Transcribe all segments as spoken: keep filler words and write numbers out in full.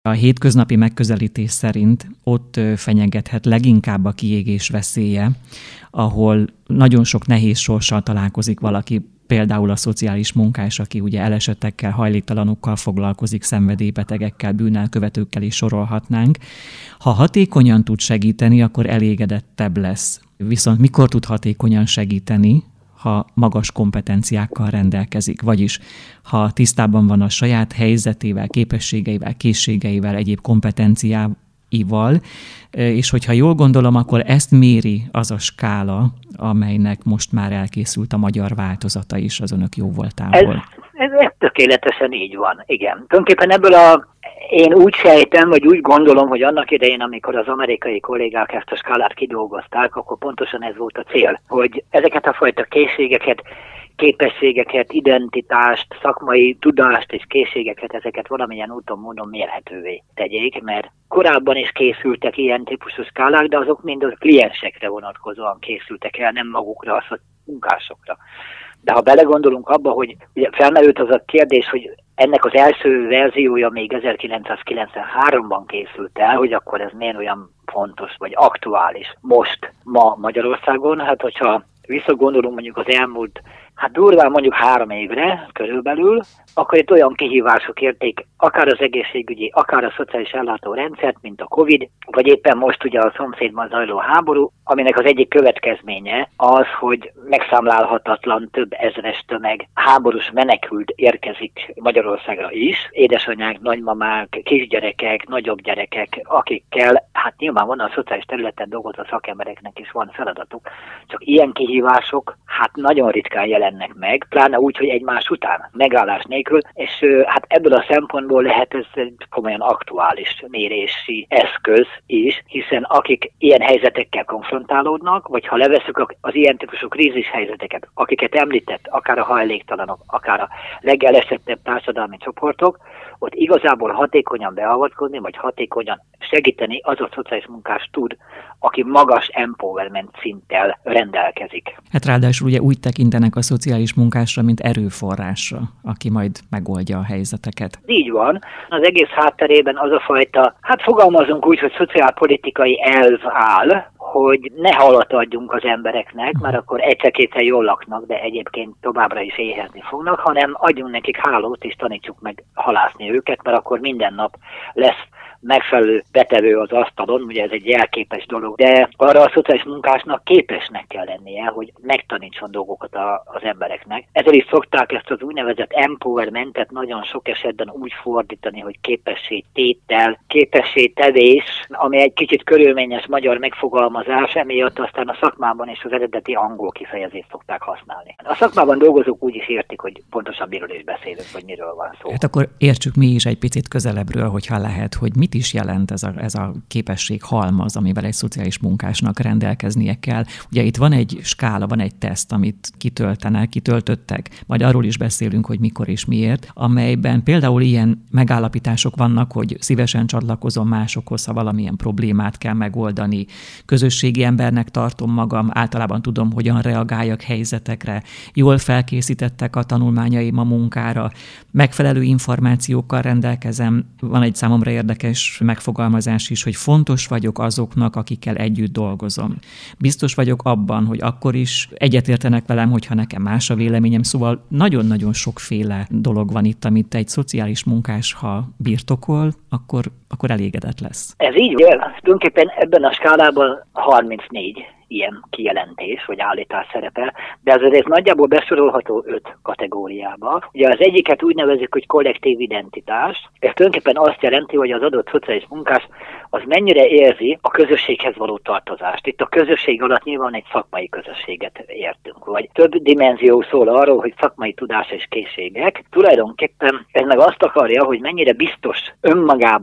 A hétköznapi megközelítés szerint ott fenyegethet leginkább a kiégés veszélye, ahol nagyon sok nehéz sorssal találkozik valaki, például a szociális munkás, aki ugye elesettekkel, hajléktalanokkal foglalkozik, szenvedélybetegekkel, bűnelkövetőkkel is sorolhatnánk. Ha hatékonyan tud segíteni, akkor elégedettebb lesz. Viszont mikor tud hatékonyan segíteni, ha magas kompetenciákkal rendelkezik, vagyis ha tisztában van a saját helyzetével, képességeivel, készségeivel, egyéb kompetenciáival, és hogyha jól gondolom, akkor ezt méri az a skála, amelynek most már elkészült a magyar változata is az önök jóvoltából. Ez, ez tökéletesen így van, igen. Tulajdonképpen ebből a Én úgy sejtem, vagy úgy gondolom, hogy annak idején, amikor az amerikai kollégák ezt a skálát kidolgozták, akkor pontosan ez volt a cél, hogy ezeket a fajta készségeket, képességeket, identitást, szakmai tudást és készségeket, ezeket valamilyen úton, módon mérhetővé tegyék, mert korábban is készültek ilyen típusú skálák, de azok mind a kliensekre vonatkozóan készültek el, nem magukra, a munkásokra. De ha belegondolunk abba, hogy ugye felmerült az a kérdés, hogy ennek az első verziója még ezerkilencszázkilencvenháromban készült el, hogy akkor ez miért olyan fontos vagy aktuális most, ma Magyarországon. Hát hogyha visszagondolunk mondjuk az elmúlt, hát durván mondjuk három évre körülbelül, akkor itt olyan kihívások érték akár az egészségügyi, akár a szociális ellátórendszert, mint a Covid, vagy éppen most ugye a szomszédban zajló háború, aminek az egyik következménye az, hogy megszámlálhatatlan több ezres tömeg háborús menekült érkezik Magyarországra is. Édesanyák, nagymamák, kisgyerekek, nagyobb gyerekek, akikkel, hát nyilván van a szociális területen dolgozó szakembereknek is van feladatuk, csak ilyen kihívások hát nagyon ritkán jelennek meg, pláne úgy, hogy egymás után, megállás nélkül, és hát ebből a szempontból lehet ez egy komolyan aktuális mérési eszköz is, hiszen akik ilyen helyzetekkel konfrontálódnak, vagy ha leveszük az ilyen típusú krízis helyzeteket, akiket említett, akár a hajléktalanok, akár a legelesettebb társadalmi csoportok, ott igazából hatékonyan beavatkozni, vagy hatékonyan segíteni az a szociális munkás tud, aki magas empowerment szinttel rendelkezik. Hát ráadásul ugye úgy tekintenek a szociális munkásra, mint erőforrásra, aki majd megoldja a helyzeteket. Így van. Az egész hátterében az a fajta, hát fogalmazunk úgy, hogy szociálpolitikai elv áll, hogy ne halat adjunk az embereknek, mert akkor egyszer-kétszer jól laknak, de egyébként továbbra is éhezni fognak, hanem adjunk nekik hálót és tanítsuk meg halászni őket, mert akkor minden nap lesz megfelelő betevő az asztalon, ugye ez egy jelképes dolog, de arra a szociális munkásnak képesnek kell lennie, hogy megtanítson dolgokat a, az embereknek. Ezért is szokták ezt az úgynevezett empowermentet nagyon sok esetben úgy fordítani, hogy képességtétel, képességtevés, ami egy kicsit körülményes magyar megfogalmazás, emiatt aztán a szakmában is az eredeti angol kifejezést szokták használni. A szakmában dolgozók úgy is értik, hogy pontosan miről is beszélünk, vagy miről van szó. Hát akkor értsük mi is egy picit közelebbről, hogyha lehet, hogy mit is jelent ez a, ez a képesség halmaz, amivel egy szociális munkásnak rendelkeznie kell. Ugye itt van egy skála, van egy teszt, amit kitöltenek, kitöltöttek, majd arról is beszélünk, hogy mikor és miért, amelyben például ilyen megállapítások vannak, hogy szívesen csatlakozom másokhoz, ha valamilyen problémát kell megoldani. Közösségi embernek tartom magam, általában tudom, hogyan reagáljak helyzetekre, jól felkészítettek a tanulmányaim a munkára, megfelelő információkkal rendelkezem. Van egy számomra érdekes megfogalmazás is, hogy fontos vagyok azoknak, akikkel együtt dolgozom. Biztos vagyok abban, hogy akkor is egyetértenek velem, hogyha nekem más a véleményem, szóval nagyon-nagyon sokféle dolog van itt, amit egy szociális munkás, ha birtokol, akkor, akkor elégedett lesz. Ez így van. Tulajdonképpen ebben a skálában harmincnégy ilyen kijelentés vagy állítás szerepel, de azért ez nagyjából besorolható öt kategóriába. Ugye az egyiket úgy nevezik, hogy kollektív identitás. Ez tulajdonképpen azt jelenti, hogy az adott szociális munkás az mennyire érzi a közösséghez való tartozást. Itt a közösség alatt nyilván egy szakmai közösséget értünk, vagy több dimenzió szól arról, hogy szakmai tudás és készségek. Tulajdonképpen ez meg azt akarja, hogy mennyire biztos önmagában a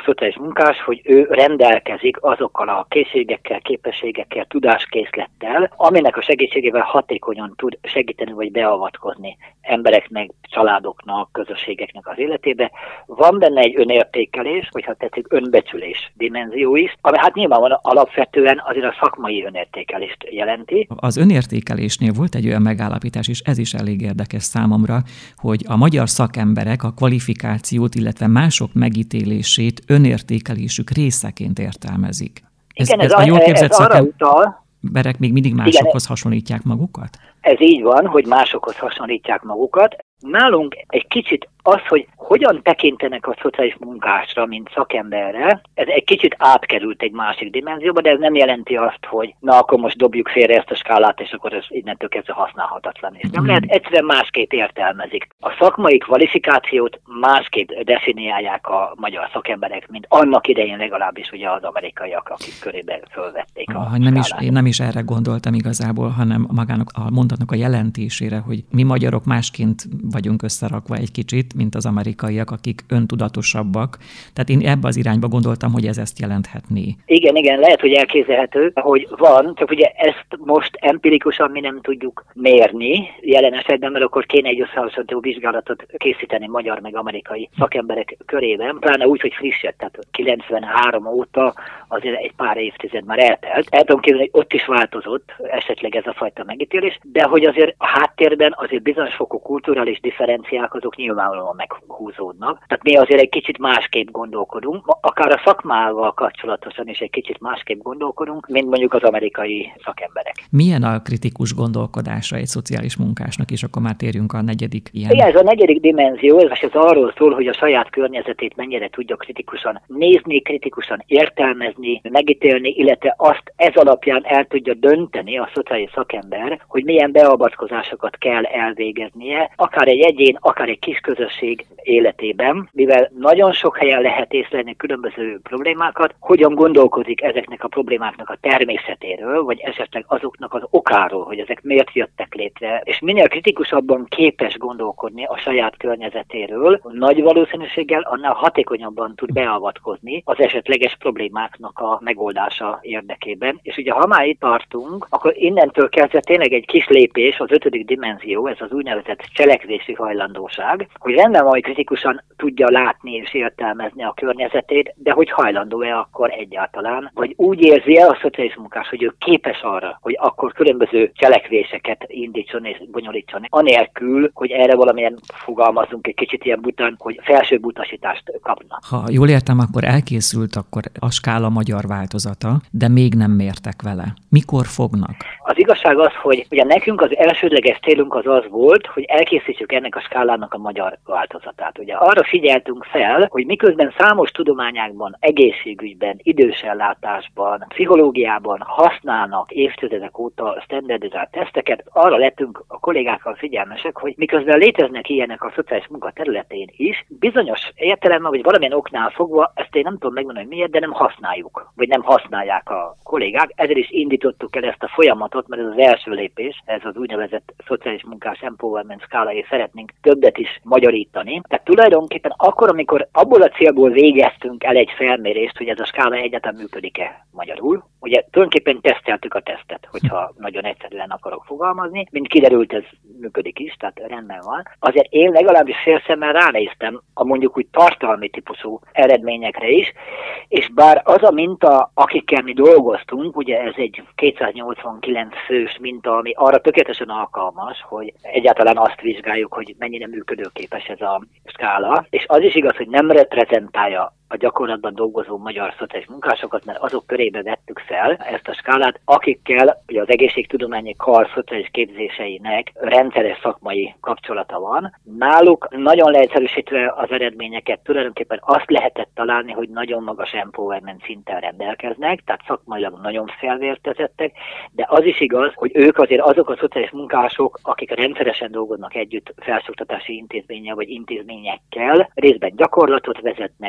szociális munkás, hogy ő rendelkezik azokkal a készségekkel, képességekkel, tudáskészlettel, aminek a segítségével hatékonyan tud segíteni vagy beavatkozni embereknek, családoknak, közösségeknek az életébe. Van benne egy önértékelés, vagy ha tetszik, önbecsülés dimenzió is, ami hát nyilvánvalóan alapvetően azért a szakmai önértékelést jelenti. Az önértékelésnél volt egy olyan megállapítás, és ez is elég érdekes számomra, hogy a magyar szakemberek a kvalifikációt, illetve mások megítélését önértékelésük részeként értelmezik. Igen, ez, ez, ez a jól képzett ez arra utal, szakemberek még mindig másokhoz igen, hasonlítják magukat? Ez így van, hogy másokhoz hasonlítják magukat. Nálunk egy kicsit az, hogy hogyan tekintenek a szociális munkásra, mint szakemberre, ez egy kicsit átkerült egy másik dimenzióba, de ez nem jelenti azt, hogy na akkor most dobjuk félre ezt a skálát, és akkor ez innentől kezdve használhatatlan. És nem lehet, egyszerűen másképp értelmezik. A szakmai kvalifikációt másképp definiálják a magyar szakemberek, mint annak idején legalábbis ugye az amerikaiak, akik körébe fölvették a ah, nem is, Én nem is erre gondoltam igazából, hanem magának a mondatnak a jelentésére, hogy mi magyarok másként vagyunk összerakva egy kicsit, mint az amerikaiak, akik öntudatosabbak. Tehát én ebbe az irányba gondoltam, hogy ez ezt jelenthetné. Igen, igen, lehet, hogy elképzelhető, hogy van, csak ugye ezt most empirikusan mi nem tudjuk mérni jelen esetben, mert akkor kéne egy összehasonlító vizsgálatot készíteni magyar meg amerikai szakemberek körében, pláne úgy, hogy frisset, tehát kilencvenhárom óta azért egy pár évtized már eltelt. El tudom képzelni, hogy ott is változott esetleg ez a fajta megítélés, de hogy azért a háttérben azért bizonyos fokú kulturális differenciák azok nyilvánvalóan meghúzódnak. Tehát mi azért egy kicsit másképp gondolkodunk, akár a szakmával kapcsolatosan is egy kicsit másképp gondolkodunk, mint mondjuk az amerikai szakemberek. Milyen a kritikus gondolkodása egy szociális munkásnak, és akkor már térjünk a negyedik ilyen. Igen, ez a negyedik dimenzió, ez, ez arról szól, hogy a saját környezetét mennyire tudja kritikusan nézni, kritikusan értelmezni, megítélni, illetve azt ez alapján el tudja dönteni a szociális szakember, hogy milyen beavatkozásokat kell elvégeznie, akár egy egyén, akár egy kis közösség életében, mivel nagyon sok helyen lehet észlelni különböző problémákat, hogyan gondolkozik ezeknek a problémáknak a természetéről, vagy esetleg azoknak az okáról, hogy ezek miért jöttek létre, és minél kritikusabban képes gondolkodni a saját környezetéről, nagy valószínűséggel annál hatékonyabban tud beavatkozni az esetleges problémáknak a megoldása érdekében. És ugye ha már itt tartunk, akkor innentől kezdve tényleg egy kis lépés, az ötödik dimenzió, ez az úgynevezett cselekvési hajlandóság, hogy rendben van, hogy kritikusan tudja látni és értelmezni a környezetét, de hogy hajlandó-e akkor egyáltalán, vagy úgy érzi-e a szociális munkás, hogy ő képes arra, hogy akkor különböző cselekvéseket indítson és bonyolítson, anélkül, hogy erre valamilyen fogalmazunk egy kicsit ilyen bután, hogy felsőbb utasítást kapna. Ha jól értem, akkor elkészült akkor a skála magyar változata, de még nem mértek vele. Mikor fognak? Az igazság az, hogy ugye nekünk az elsődleges célunk az az volt, hogy elkészítsük ennek a skálának a magyar változatát. Ugye arra figyeltünk fel, hogy miközben számos tudományágban, egészségügyben, idősellátásban, pszichológiában használnak évtizedek óta standardizált teszteket, arra lettünk a kollégákkal figyelmesek, hogy miközben léteznek ilyenek a szociális munka területén is, bizonyos értelemben, vagy valamilyen oknál fogva, ezt én nem tudom megmondani, hogy miért, de nem használjuk, vagy nem használják a kollégák. Ezért is indítottuk el ezt a folyamatot, mert ez az első lépés, ez az úgynevezett szociális munkás empowerment skála, és szeretnénk többet is magyarítani. Tehát tulajdonképpen akkor, amikor abból a célból végeztünk el egy felmérést, hogy ez a skála egyáltalán működik-e magyarul, ugye tulajdonképpen teszteltük a tesztet, hogyha nagyon egyszerűen akarok fogalmazni, mint kiderült, ez működik is, tehát rendben van. Azért én legalábbis félszemmel ránéztem a mondjuk úgy tartalmi típusú eredményekre is, és bár az a minta, akikkel mi dolgoztunk, ugye ez egy kétszáznyolcvankilenc fős minta, ami arra tökéletesen alkalmas, hogy egyáltalán azt vizsgáljuk, hogy mennyire működőképes ez a skála, és az is igaz, hogy nem reprezentálja a gyakorlatban dolgozó magyar szociális munkásokat, mert azok körébe vettük fel ezt a skálát, akikkel ugye az egészségtudományi kar szociális képzéseinek rendszeres szakmai kapcsolata van. Náluk nagyon leegyszerűsítve az eredményeket tulajdonképpen azt lehetett találni, hogy nagyon magas empowerment szinten rendelkeznek, tehát szakmailag nagyon felvértezettek, de az is igaz, hogy ők azért azok a szociális munkások, akik rendszeresen dolgoznak együtt felsőoktatási intézménnyel vagy intézményekkel, részben gyakorlatot vezetnek, nagyon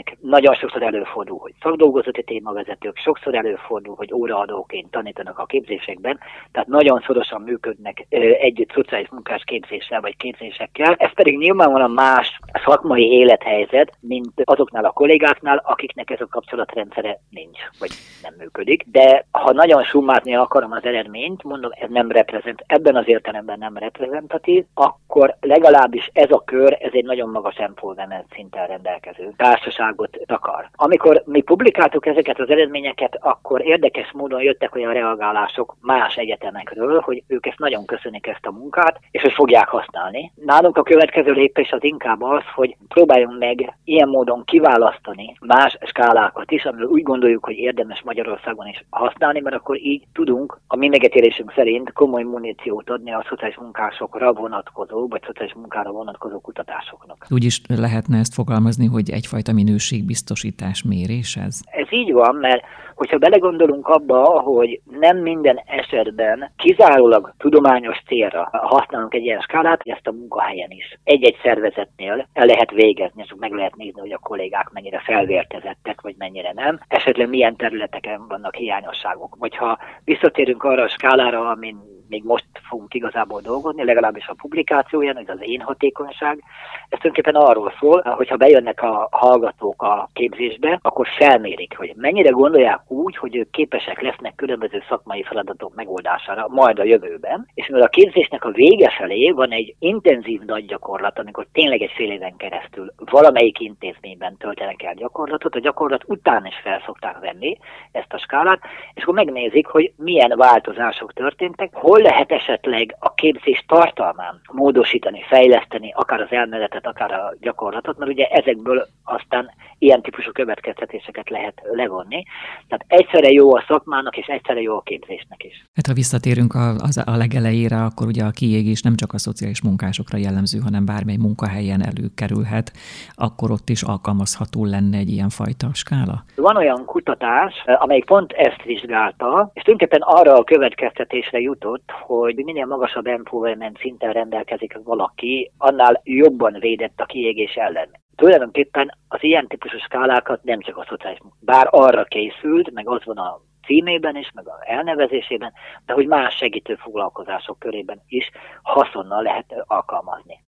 nagyon sokszor előfordul, hogy szakdolgozati témavezetők, sokszor előfordul, hogy óraadóként tanítanak a képzésekben, tehát nagyon szorosan működnek együtt szociális munkás képzéssel vagy képzésekkel. Ez pedig nyilvánvalóan más szakmai élethelyzet, mint azoknál a kollégáknál, akiknek ez a kapcsolatrendszere nincs, vagy nem működik. De ha nagyon summázni akarom az eredményt, mondom, ez nem reprezent, ebben az értelemben nem reprezentatív, akkor legalábbis ez a kör, ez egy nagyon magas employment szinten rendelkező társaságot akar. Amikor mi publikáltuk ezeket az eredményeket, akkor érdekes módon jöttek olyan reagálások más egyetemekről, hogy ők ezt nagyon köszönik ezt a munkát, és hogy fogják használni. Nálunk a következő lépés az inkább az, hogy próbáljunk meg ilyen módon kiválasztani más skálákat is, amiről úgy gondoljuk, hogy érdemes Magyarországon is használni, mert akkor így tudunk a mi megítélésünk szerint komoly muníciót adni a szociális munkásokra vonatkozó, vagy szociális munkára vonatkozó kutatásoknak. Úgy is lehetne ezt fogalmazni, hogy egyfajta minőségbiztosítás mérés ez? Ez így van, mert hogyha belegondolunk abba, hogy nem minden esetben kizárólag tudományos célra használunk egy ilyen skálát, ezt a munkahelyen is egy-egy szervezetnél el lehet végezni, és meg lehet nézni, hogy a kollégák mennyire felvértezettek, vagy mennyire nem. Esetleg milyen területeken vannak hiányosságok. Vagy ha visszatérünk arra a skálára, amin még most fogunk igazából dolgozni, legalábbis a publikációján, hogy az én hatékonyság. Ez tulajdonképpen arról szól, hogyha bejönnek a hallgatók a képzésbe, akkor felmérik, hogy mennyire gondolják úgy, hogy ők képesek lesznek különböző szakmai feladatok megoldására majd a jövőben. És mivel a képzésnek a vége felé van egy intenzív nagy gyakorlat, amikor tényleg egy fél éven keresztül valamelyik intézményben töltenek el gyakorlatot, a gyakorlat után is fel szokták venni ezt a skálát, és akkor megnézik, hogy milyen változások történtek, hol lehet esetleg a képzés tartalmán módosítani, fejleszteni, akár az elméletet, akár a gyakorlatot, mert ugye ezekből aztán ilyen típusú következtetéseket lehet levonni. Tehát egyszerre jó a szakmának, és egyszerre jó a képzésnek is. Hát ha visszatérünk a, az, a legelejére, akkor ugye a kiégés nem csak a szociális munkásokra jellemző, hanem bármely munkahelyen előkerülhet, akkor ott is alkalmazható lenne egy ilyen fajta skála? Van olyan kutatás, amelyik pont ezt vizsgálta, és tulajdonképpen arra a következtetésre jutott, hogy minél magasabb employment szinten rendelkezik valaki, annál jobban védett a kiégés ellen. Tulajdonképpen az ilyen típusú skálákat nem csak a szociális munka, bár arra készült, meg az van a címében is, meg a elnevezésében, de hogy más segítő foglalkozások körében is haszonnal lehet alkalmazni.